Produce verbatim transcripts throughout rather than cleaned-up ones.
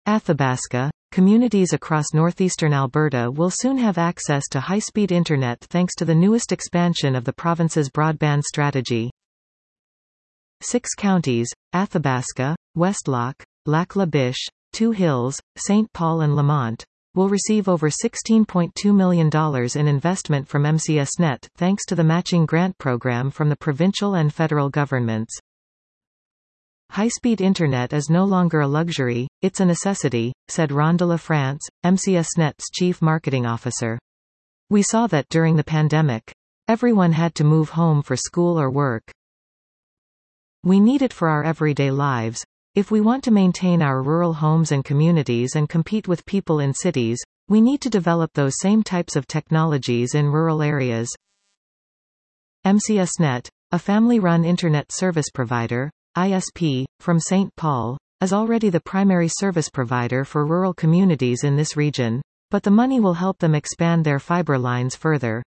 Athabasca. Communities across northeastern Alberta will soon have access to high-speed internet thanks to the newest expansion of the province's broadband strategy. Six counties, Athabasca, Westlock, Lac La Biche, Two Hills, Saint Paul and Lamont, will receive over sixteen point two million dollars in investment from M C S Net thanks to the matching grant program from the provincial and federal governments. High-speed internet is no longer a luxury, it's a necessity, said Rhonda LaFrance, M C S Net's chief marketing officer. We saw that during the pandemic. Everyone had to move home for school or work. We need it for our everyday lives. If we want to maintain our rural homes and communities and compete with people in cities, we need to develop those same types of technologies in rural areas. M C S Net, a family-run internet service provider, I S P, from Saint Paul, is already the primary service provider for rural communities in this region, but the money will help them expand their fiber lines further.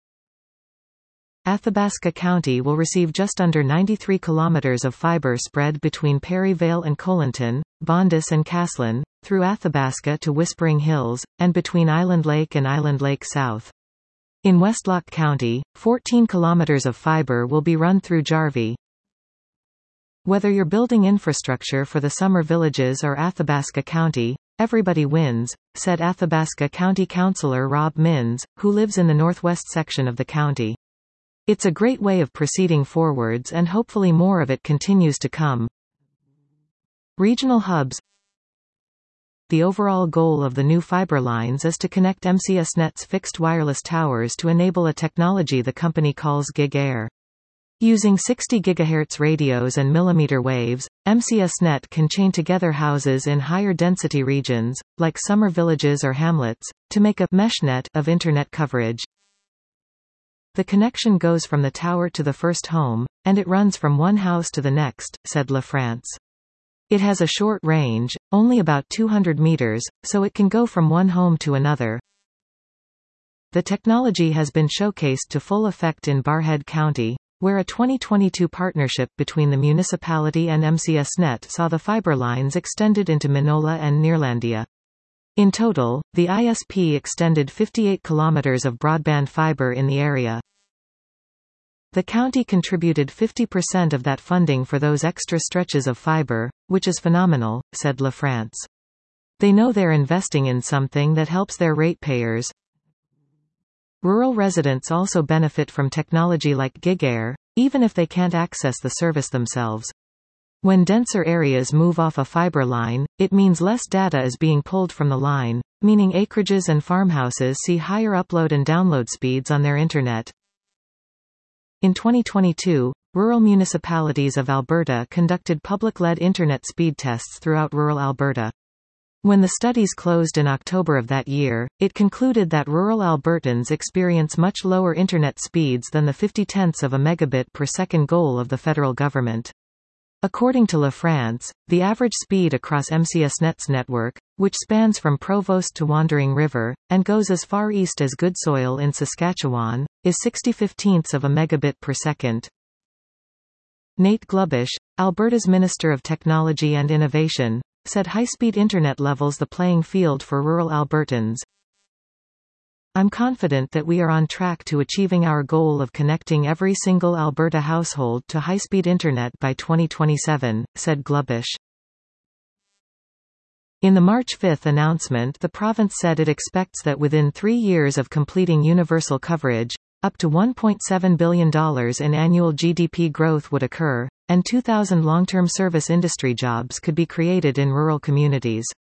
Athabasca County will receive just under ninety-three kilometers of fiber spread between Perryvale and Colinton, Bondus and Caslin, through Athabasca to Whispering Hills, and between Island Lake and Island Lake South. In Westlock County, fourteen kilometers of fiber will be run through Jarvie. Whether you're building infrastructure for the summer villages or Athabasca County, everybody wins, said Athabasca County Councillor Rob Minns, who lives in the northwest section of the county. It's a great way of proceeding forwards and hopefully more of it continues to come. Regional hubs. The overall goal of the new fiber lines is to connect M C S Net's fixed wireless towers to enable a technology the company calls Gig Air. Using sixty gigahertz radios and millimeter waves, M C S Net can chain together houses in higher density regions, like summer villages or hamlets, to make a meshnet of internet coverage. The connection goes from the tower to the first home, and it runs from one house to the next, said LaFrance. It has a short range, only about two hundred meters, so it can go from one home to another. The technology has been showcased to full effect in Barrhead County, where a twenty twenty-two partnership between the municipality and M C S Net saw the fiber lines extended into Minola and Nearlandia. In total, the I S P extended fifty-eight kilometers of broadband fiber in the area. The county contributed fifty percent of that funding for those extra stretches of fiber, which is phenomenal, said LaFrance. They know they're investing in something that helps their ratepayers. Rural residents also benefit from technology like Gig Air, even if they can't access the service themselves. When denser areas move off a fiber line, it means less data is being pulled from the line, meaning acreages and farmhouses see higher upload and download speeds on their internet. In twenty twenty-two, rural municipalities of Alberta conducted public-led internet speed tests throughout rural Alberta. When the studies closed in October of that year, it concluded that rural Albertans experience much lower internet speeds than the fifty tenths of a megabit per second goal of the federal government. According to LaFrance, the average speed across M C S Net's network, which spans from Provost to Wandering River, and goes as far east as Goodsoil in Saskatchewan, is sixty fifteenths of a megabit per second. Nate Glubish, Alberta's Minister of Technology and Innovation, said high-speed internet levels the playing field for rural Albertans. I'm confident that we are on track to achieving our goal of connecting every single Alberta household to high-speed internet by twenty twenty-seven, said Glubish. In the March fifth announcement, the province said it expects that within three years of completing universal coverage, up to one point seven billion dollars in annual G D P growth would occur, and two thousand long-term service industry jobs could be created in rural communities.